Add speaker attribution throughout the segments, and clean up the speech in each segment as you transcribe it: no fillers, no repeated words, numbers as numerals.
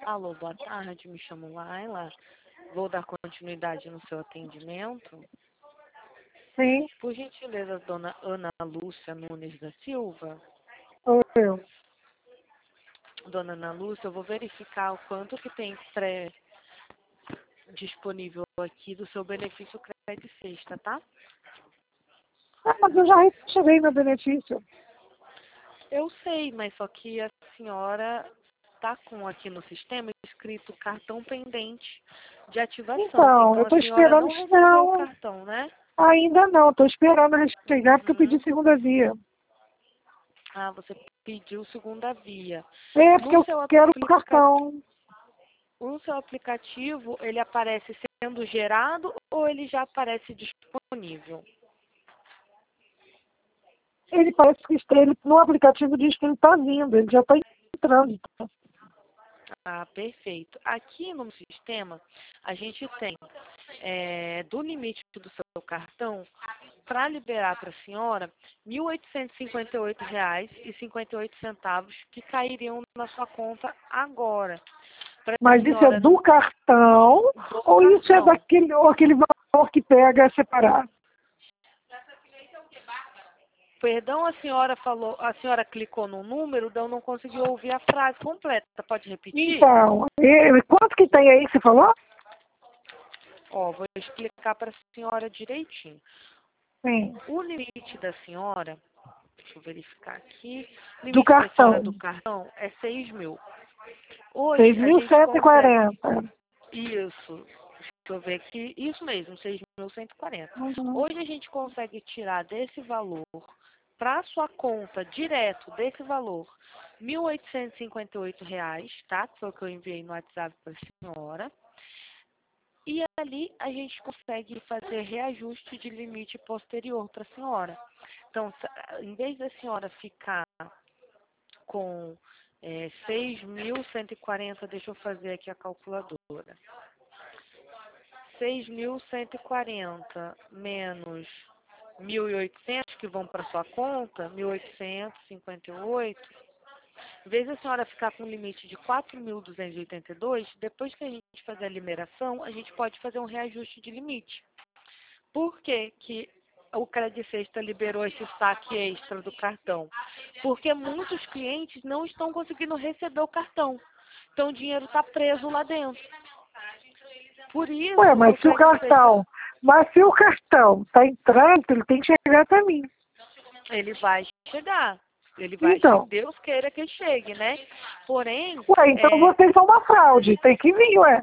Speaker 1: Alô, boa tarde, me chamo Laila. Vou dar continuidade no seu atendimento.
Speaker 2: Sim,
Speaker 1: Por gentileza, dona Ana Lúcia Nunes da Silva.
Speaker 2: sou eu.
Speaker 1: Dona Ana Lúcia, eu vou verificar o quanto que tem disponível aqui do seu benefício crédito sexta, tá?
Speaker 2: Ah, mas eu já retirei meu benefício.
Speaker 1: Eu sei, mas só que a senhora está com aqui no sistema escrito cartão pendente de ativação.
Speaker 2: Então, eu
Speaker 1: Então a
Speaker 2: estou
Speaker 1: senhora
Speaker 2: esperando,
Speaker 1: não recebeu o
Speaker 2: não,
Speaker 1: cartão, né?
Speaker 2: ainda não, estou esperando eles chegar porque eu pedi
Speaker 1: Uhum.
Speaker 2: segunda via.
Speaker 1: Ah, você pediu segunda via.
Speaker 2: É, porque
Speaker 1: No
Speaker 2: eu
Speaker 1: seu
Speaker 2: quero o cartão.
Speaker 1: no seu aplicativo, ele aparece sendo gerado ou ele já aparece disponível?
Speaker 2: Ele parece que ele, no aplicativo diz que ele está vindo, ele já está em trânsito.
Speaker 1: Ah, perfeito. Aqui no sistema, a gente tem do limite do seu cartão, para liberar para a senhora, R$ 1.858,58 que cairiam na sua conta agora. Para a
Speaker 2: Mas isso é
Speaker 1: senhora
Speaker 2: do cartão
Speaker 1: do
Speaker 2: ou isso é
Speaker 1: cartão.
Speaker 2: daquele ou aquele valor que pega separado?
Speaker 1: Perdão, a senhora clicou no número, então não conseguiu ouvir a frase completa. Pode repetir?
Speaker 2: Então, quanto que tem aí, você falou?
Speaker 1: Ó, vou explicar para a senhora direitinho.
Speaker 2: Sim.
Speaker 1: O limite da senhora, deixa eu verificar aqui, o
Speaker 2: Do
Speaker 1: limite da senhora
Speaker 2: cartão.
Speaker 1: do cartão é 6 mil. Hoje a gente consegue
Speaker 2: 6.140.
Speaker 1: isso. Deixa eu ver aqui. Isso mesmo, 6.140.
Speaker 2: Uhum.
Speaker 1: Hoje a gente consegue tirar desse valor para sua conta direto desse valor R$ 1.858, tá? Que foi o que eu enviei no WhatsApp para a senhora. E ali a gente consegue fazer reajuste de limite posterior para a senhora. Então, em vez da senhora ficar com 6.140, deixa eu fazer aqui a calculadora. 6.140 menos 1.800 que vão para sua conta, 1.858. Em vez da senhora ficar com um limite de 4.282, depois que a gente fazer a liberação, a gente pode fazer um reajuste de limite. Por que que o Credit Sexta liberou esse saque extra do cartão? Porque muitos clientes não estão conseguindo receber o cartão. Então o dinheiro está preso lá dentro. Por isso
Speaker 2: Ué,
Speaker 1: que o Credit Sexta,
Speaker 2: mas se o cartão está em trânsito, ele tem que chegar até mim.
Speaker 1: ele vai chegar. Ele vai, se
Speaker 2: Então,
Speaker 1: Deus queira que chegue, né? Porém,
Speaker 2: ué, então vocês são uma fraude, tem que vir, ué.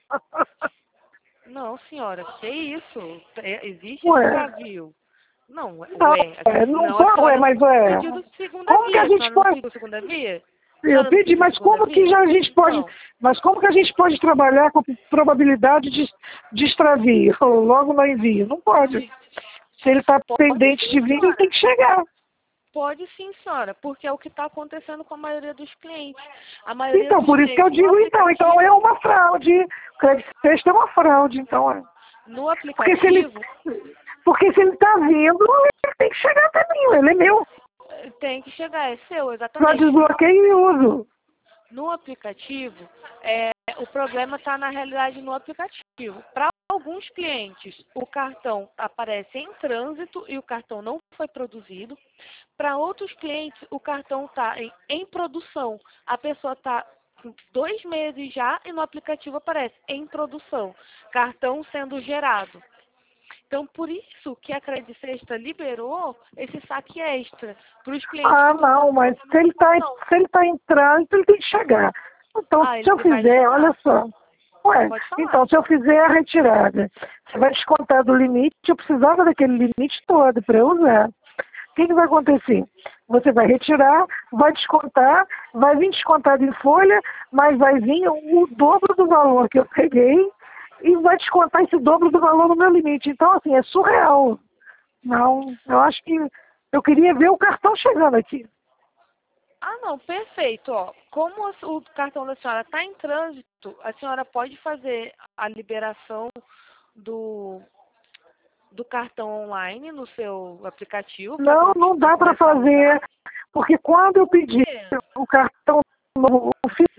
Speaker 1: não, senhora, que isso? Existe
Speaker 2: Ué,
Speaker 1: extravio. Não,
Speaker 2: não, não
Speaker 1: não, a
Speaker 2: pode,
Speaker 1: senhora
Speaker 2: mas
Speaker 1: não tinha
Speaker 2: ué,
Speaker 1: pedido segunda
Speaker 2: como que
Speaker 1: via.
Speaker 2: a
Speaker 1: A
Speaker 2: gente
Speaker 1: senhora não
Speaker 2: pode,
Speaker 1: pediu segunda via? A
Speaker 2: eu
Speaker 1: senhora não
Speaker 2: pedi,
Speaker 1: pediu
Speaker 2: mas
Speaker 1: segunda
Speaker 2: como que
Speaker 1: via?
Speaker 2: já a gente pode,
Speaker 1: Então,
Speaker 2: mas como que a gente pode trabalhar com probabilidade de extravio, ou logo no envio? Não pode. Se ele está
Speaker 1: pode
Speaker 2: pendente
Speaker 1: sim,
Speaker 2: de vir, ele
Speaker 1: senhora.
Speaker 2: tem que chegar.
Speaker 1: Pode sim, senhora, porque é o que está acontecendo com a maioria dos clientes. A maioria
Speaker 2: Então,
Speaker 1: dos
Speaker 2: por isso que eu
Speaker 1: clientes
Speaker 2: digo, então é uma fraude. O crédito sexto é uma fraude, então é.
Speaker 1: no
Speaker 2: Porque se ele,
Speaker 1: aplicativo,
Speaker 2: porque se ele está vindo, ele tem que chegar até mim, ele é meu.
Speaker 1: tem que chegar, é seu,
Speaker 2: Só
Speaker 1: exatamente.
Speaker 2: desbloqueio e uso.
Speaker 1: No aplicativo, o problema está na realidade no aplicativo. Para alguns clientes, o cartão aparece em trânsito e o cartão não foi produzido. Para outros clientes, o cartão está em produção. A pessoa está com 2 meses já e no aplicativo aparece em produção, cartão sendo gerado. Então, por isso que a Credit Sexta liberou esse saque extra para os clientes que
Speaker 2: Ah,
Speaker 1: estão
Speaker 2: não, mas
Speaker 1: fazendo
Speaker 2: se ele está
Speaker 1: produção.
Speaker 2: se ele tá em trânsito, ele tem que chegar. Então,
Speaker 1: Ah,
Speaker 2: se eu
Speaker 1: ele vai
Speaker 2: fizer, olha
Speaker 1: chegar.
Speaker 2: só. Ué,
Speaker 1: Pode falar.
Speaker 2: então, se eu fizer a retirada, você vai descontar do limite, eu precisava daquele limite todo para eu usar. O que vai acontecer? Você vai retirar, vai descontar, vai vir descontado em folha, mas vai vir o dobro do valor que eu peguei e vai descontar esse dobro do valor no meu limite. Então, assim, é surreal. Não, eu acho que eu queria ver o cartão chegando aqui.
Speaker 1: Ah, não, perfeito. Ó, como o cartão da senhora está em trânsito, a senhora pode fazer a liberação do, do cartão online no seu aplicativo para
Speaker 2: Não dá para
Speaker 1: começar a usar.
Speaker 2: fazer, porque quando eu
Speaker 1: Por
Speaker 2: pedi
Speaker 1: quê?
Speaker 2: o cartão novo, o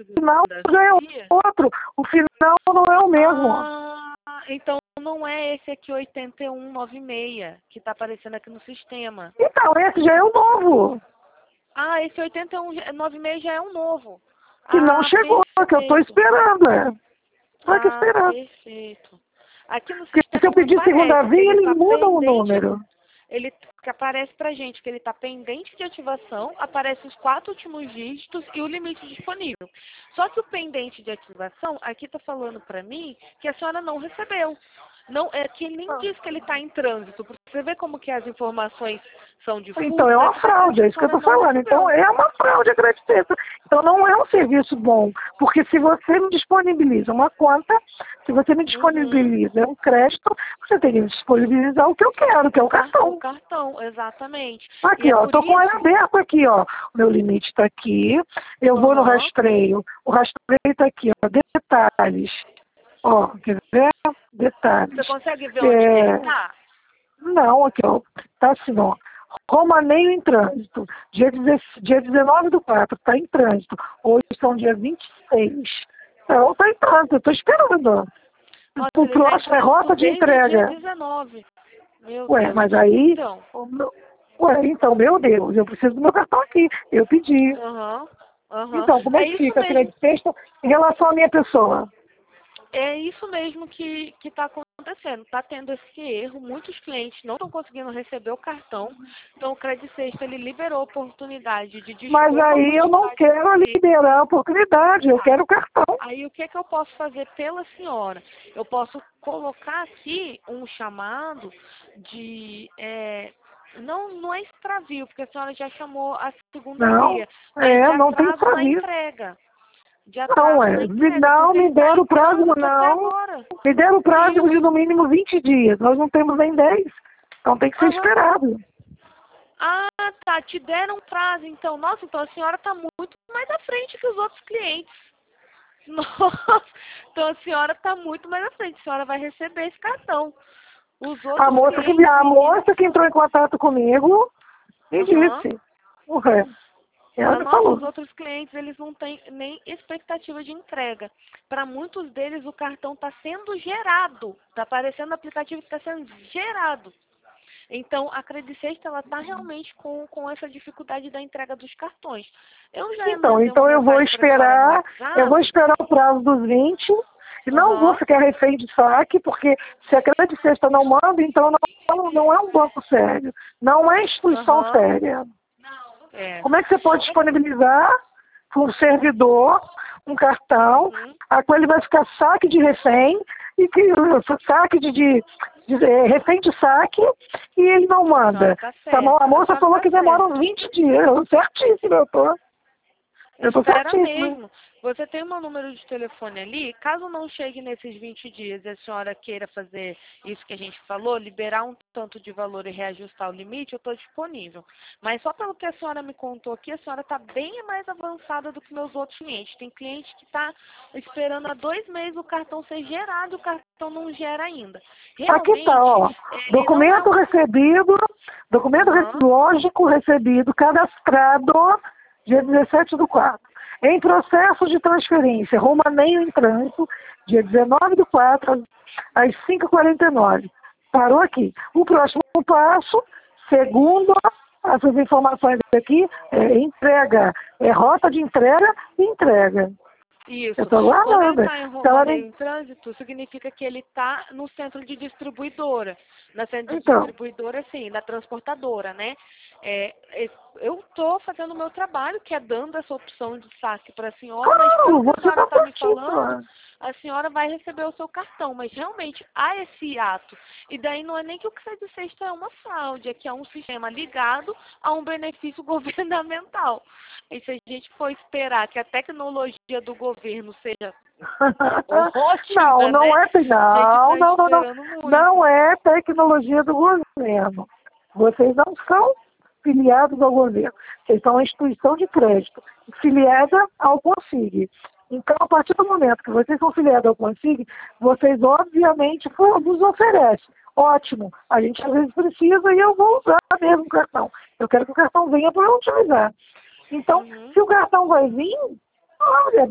Speaker 2: final já é outro. O final não é o mesmo.
Speaker 1: Então não é esse aqui 8196 que está aparecendo aqui no sistema.
Speaker 2: Então, esse já é o novo.
Speaker 1: Esse 8196 já é um novo.
Speaker 2: Que não chegou,
Speaker 1: perfeito.
Speaker 2: que eu estou esperando. Estou aqui esperando.
Speaker 1: Perfeito. Aqui no
Speaker 2: Porque
Speaker 1: sistema
Speaker 2: se eu pedir segunda via, eles mudam o número.
Speaker 1: Ele que aparece pra gente que ele está pendente de ativação, aparece os 4 últimos dígitos e o limite disponível. Só que o pendente de ativação, aqui está falando para mim que a senhora não recebeu. Não, que nem diz que ele está em trânsito. Você vê como que as informações são difusas?
Speaker 2: Então é uma fraude, é isso que eu estou falando. Então é uma fraude a Credicesta. Então não é um serviço bom. Porque se você me disponibiliza uma conta, se você me disponibiliza um crédito, você tem que disponibilizar o que eu quero, que é o cartão.
Speaker 1: O cartão, exatamente.
Speaker 2: Aqui, ó, estou com ele aberto aqui, ó. O meu limite está aqui. Eu vou no rastreio. O rastreio está aqui, ó. Detalhes. Ó, quer ver? Detalhes.
Speaker 1: Você consegue ver onde ele está?
Speaker 2: Não, aqui, ó. Tá assim, ó. Romaneio em trânsito. Dia 19/4, está em trânsito. Hoje são dia 26. Então, está em trânsito, eu estou esperando. O próximo é rota de entrega.
Speaker 1: Dia 19. Meu
Speaker 2: Deus. Mas aí...
Speaker 1: Então,
Speaker 2: meu Deus, eu preciso do meu cartão aqui. Eu pedi. Então, como é que fica a Credicesta em relação à minha pessoa?
Speaker 1: É isso mesmo que está acontecendo. Está tendo esse erro. Muitos clientes não estão conseguindo receber o cartão. Então, o Credicesta, ele liberou a oportunidade de desconto.
Speaker 2: Mas aí eu não quero liberar a oportunidade. Eu quero o cartão.
Speaker 1: Aí, o que eu posso fazer pela senhora? Eu posso colocar aqui um chamado de... Não é extravio, porque a senhora já chamou a segunda via.
Speaker 2: Não tem extravio. Não, me deram o prazo, não. Me deram o prazo de no mínimo 20 dias. Nós não temos nem 10. Então tem que ser esperado.
Speaker 1: Tá. Te deram prazo, então. Nossa, então a senhora está muito mais à frente que os outros clientes. Nossa, então a senhora está muito mais à frente. A senhora vai receber esse cartão.
Speaker 2: A moça que entrou em contato comigo me disse.
Speaker 1: Os outros clientes, eles não têm nem expectativa de entrega. Para muitos deles, o cartão está sendo gerado. Está aparecendo no aplicativo que está sendo gerado. Então, a Credicesta, ela está realmente com essa dificuldade da entrega dos cartões.
Speaker 2: Então eu vou esperar. Eu vou esperar o prazo dos 20. E não vou ficar refém de saque, porque se a Credicesta não manda, então não é um banco sério. Não é instituição séria. Como é que você pode disponibilizar para um servidor um cartão, a qual ele vai ficar saque de refém, e que saque refém de saque, e ele não manda? A moça falou que demora uns 20 dias. Certíssimo, eu tô certíssimo.
Speaker 1: Você tem um número de telefone ali, caso não chegue nesses 20 dias e a senhora queira fazer isso que a gente falou, liberar um tanto de valor e reajustar o limite, eu estou disponível. Mas só pelo que a senhora me contou aqui, a senhora está bem mais avançada do que meus outros clientes. Tem cliente que está esperando há 2 meses o cartão ser gerado e o cartão não gera ainda.
Speaker 2: Aqui está, ó. Documento recebido, lógico recebido, cadastrado, dia 17/4. Em processo de transferência, Romaneio em trânsito, dia 19/4, às 5h49. Parou aqui. O próximo passo, segundo essas informações aqui, é entrega. É rota de entrega e entrega.
Speaker 1: Isso.
Speaker 2: Eu estou aguardando.
Speaker 1: Quando ele está em trânsito, significa que ele está no centro de distribuidora. Na centro de distribuidora, sim, na transportadora, né? Eu estou fazendo o meu trabalho, que é dando essa opção de saque para a senhora, mas pelo que a senhora está me falando, a senhora vai receber o seu cartão, mas realmente há esse ato. E daí não é nem que o Credicesta é uma fraude, é que é um sistema ligado a um benefício governamental. E se a gente for esperar que a tecnologia do governo seja ótima,
Speaker 2: não é tecnologia do governo. Vocês não são filiados ao governo. Vocês são uma instituição de crédito, filiada ao Consig. Então, a partir do momento que vocês são filiados ao Consig, vocês, obviamente, nos oferecem. Ótimo, a gente às vezes precisa e eu vou usar mesmo o cartão. Eu quero que o cartão venha para eu utilizar. Então, se o cartão vai vir, olha, é bem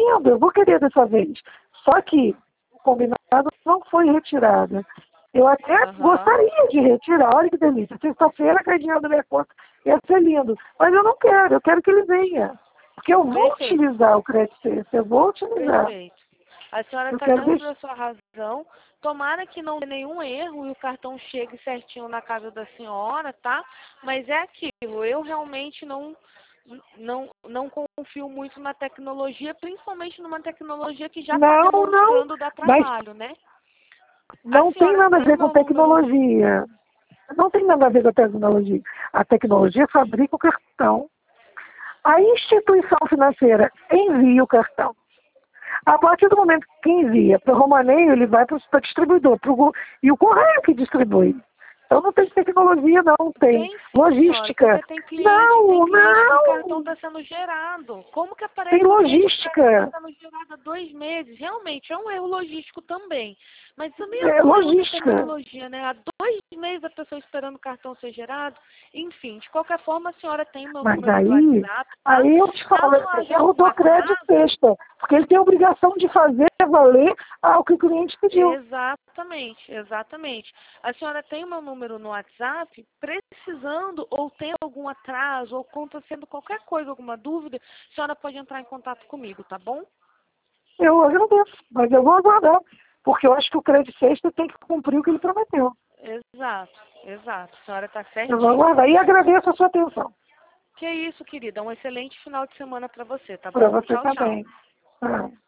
Speaker 2: lindo, eu vou querer dessa vez. Só que o combinado não foi retirado. Eu até gostaria de retirar, olha que delícia. Sexta-feira cai dinheiro da minha conta, ia ser lindo. Mas eu não quero, eu quero que ele venha. Porque eu vou utilizar o crédito sexta, eu vou utilizar.
Speaker 1: Perfeito. A senhora está dentro da sua razão. Tomara que não dê nenhum erro e o cartão chegue certinho na casa da senhora, tá? Mas é aquilo, eu realmente não confio muito na tecnologia, principalmente numa tecnologia que já está demonstrando dar trabalho, né?
Speaker 2: Não tem nada a ver com tecnologia. Não tem nada a ver com a tecnologia. A tecnologia fabrica o cartão. A instituição financeira envia o cartão. A partir do momento que envia para o Romaneio, ele vai para o distribuidor. E o correio que distribui. Então não tem tecnologia, não. Tem logística.
Speaker 1: Senhora, tem cliente, não. O cartão está sendo gerado. Como que aparece?
Speaker 2: Tem logística.
Speaker 1: Está sendo gerado há 2 meses. Realmente, é um erro logístico também. Mas também
Speaker 2: é logística.
Speaker 1: Tecnologia, né? Há 2 meses a pessoa esperando o cartão ser gerado. Enfim, de qualquer forma, a senhora tem meu número do WhatsApp.
Speaker 2: Aí eu te falo, eu dou crédito sexta. Porque ele tem a obrigação de fazer valer o que o cliente pediu.
Speaker 1: Exatamente. A senhora tem o meu número no WhatsApp, precisando ou tendo algum atraso ou acontecendo qualquer coisa, alguma dúvida, a senhora pode entrar em contato comigo, tá bom?
Speaker 2: Eu agradeço, mas eu vou aguardar, porque eu acho que o crédito sexta tem que cumprir o que ele prometeu.
Speaker 1: Exato. A senhora está certinha.
Speaker 2: Eu vou aguardar e agradeço a sua atenção.
Speaker 1: Que isso, querida. Um excelente final de semana para você, tá bom?
Speaker 2: Para você
Speaker 1: tchau,
Speaker 2: também.
Speaker 1: Tchau.